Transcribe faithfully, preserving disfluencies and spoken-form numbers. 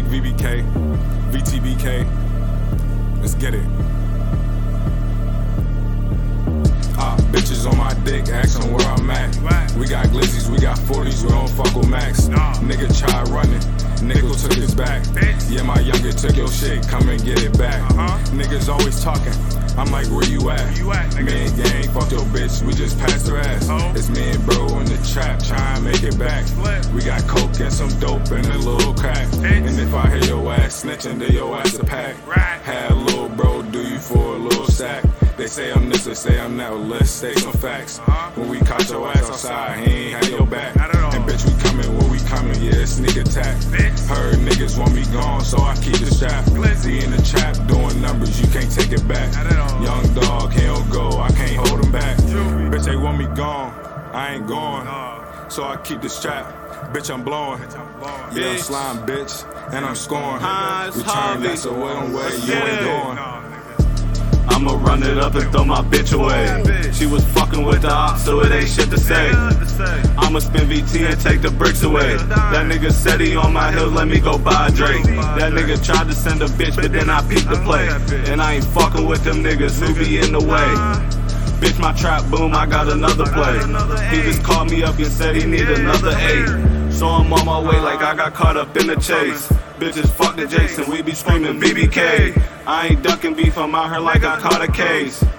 V B K, V T B K. Let's get it. Ah, bitches on my dick, asking where I'm at. We got glizzies, we got forties, we don't fuck with Max. Nigga tried running, nickel took his back. Yeah, my younger took your shit, come and get it back. Niggas always talking, I'm like, where you at? Me and gang, fuck your bitch, we just passed her ass. It's me and bro in the trap, trying to make it back. We got coke and some dope and a little crack. And if I hear your ass snitching, then your ass a pack. Had a little bro do you for a little sack. They say I'm this, they say I'm that, well, let's say some facts. When we caught your ass outside, he ain't had your back. And bitch, we coming when we coming, yeah, sneak attack. Heard niggas want me gone, so I keep the strap. We in the trap, doing numbers, you can't take it back. Young dog, he don't go, I can't hold him back. Bitch, they want me gone, I ain't going, so I keep the strap. Bitch, I'm blowing. Yeah, I'm slime, bitch, and I'm scoring. Return, that's a way on way, you ain't going. I'ma run it up and throw my bitch away. She was fucking with the ops, so it ain't shit to say. I'ma spin V T and take the bricks away. That nigga said he on my hill, let me go buy a Drake. That nigga tried to send a bitch, but then I peeked the play. And I ain't fucking with them niggas who be in the way. Bitch, my trap boom, I got another play. He just called me up and said he need another eight. So I'm on my way like I got caught up in the chase. Bitches fuck the Jason, we be screaming B B K. I ain't ducking beef, I'm out here like I caught a case.